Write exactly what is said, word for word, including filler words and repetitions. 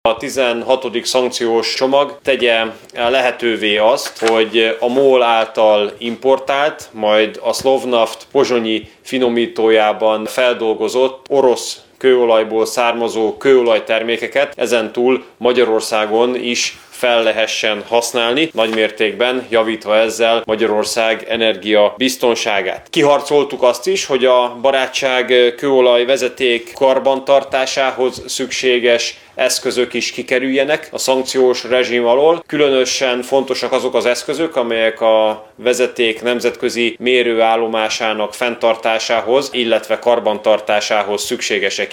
A tizenhatodik szankciós csomag tegye lehetővé azt, hogy a MOL által importált, majd a Slovnaft pozsonyi finomítójában feldolgozott orosz kőolajból származó kőolajtermékeket ezentúl Magyarországon is fel lehessen használni, nagymértékben javítva ezzel Magyarország energia biztonságát. Kiharcoltuk azt is, hogy a barátság kőolaj vezeték karbantartásához szükséges eszközök is kikerüljenek a szankciós rezsim alól. Különösen fontosak azok az eszközök, amelyek a vezeték nemzetközi mérőállomásának fenntartásához, illetve karbantartásához szükségesek.